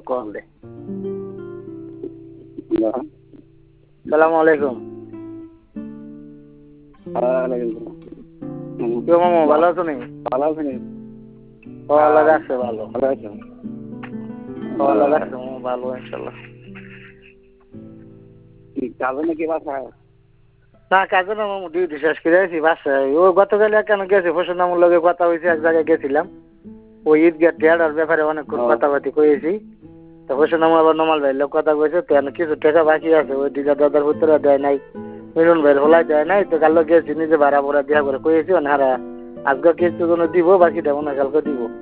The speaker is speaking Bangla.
করলে। সালাম আলাইকুম। কেউ মামু ভালো আছো নি? ভালো আছেন? আল্লাহ রাখছে ভালো। ভালো আছেন? আল্লাহ রাখছে মামু ভালো ইনশাল্লাহ। কাজে নাকি বাসায়? না কাজে না মামু, ডিউটি শেষ করে আছি বাসায়। ও গতকাল কেন গেছে ফসল লগে কথা হয়েছে, এক জায়গায় গেছিলাম। ওই ঈদগাহ টেয়ার ব্যাপারে অনেকক্ষণ কথাবার্তি কয়েছি। তো ফসল আবার নমাল ভাইয়ের লোক কথা কয়েছে, তো কিছু টাকা বাকি আছে, ওই দিদা দাদার উত্তরা দেয় নাই, মিলন ভাইয়ের হলাই দেয় নাই। তো কাল গেছি নিজে ভাড়া ভরা দেওয়া করে কয়েছি, ওনারা আজকে কিছু দিব, বাকিটা মনে কালকে দিব।